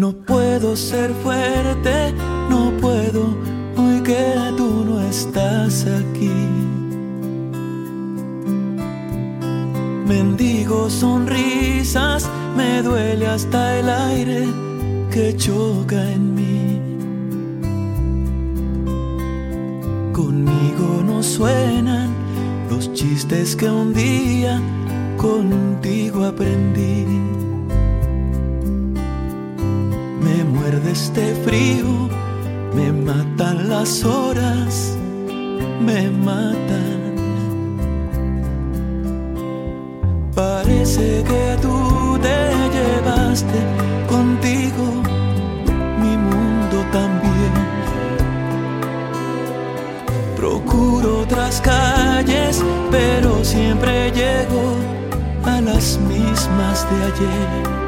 No puedo ser fuerte, no puedo, hoy que tú no estás aquí. Mendigo sonrisas, me duele hasta el aire que choca en mí. Conmigo no suenan los chistes que un día contigo aprendí. Me muerde este frío, me matan las horas, me matan. Parece que tú te llevaste contigo mi mundo también. Procuro otras calles, pero siempre llego a las mismas de ayer.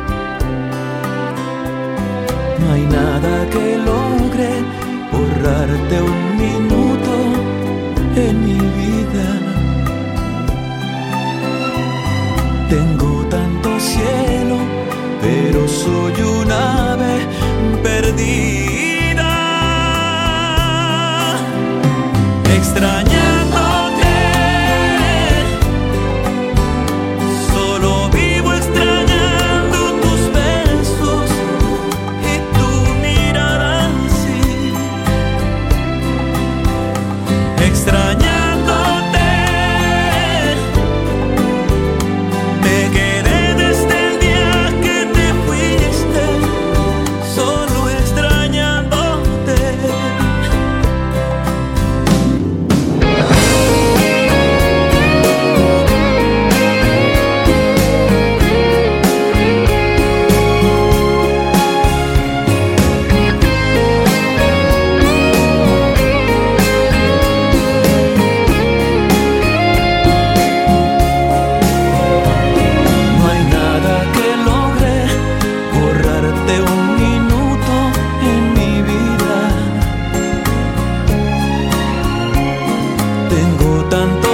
No hay nada que logre borrarte un minuto en mi vida. Tengo tanto cielo, pero soy un ave perdida. Extrañándote, solo vivo extrañando tus besos y tu mirada así. Extrañándote, me quedé desde el día que te fuiste, solo extrañándote. No hay nada que logre borrarte un minuto en mi vida. Tengo tanto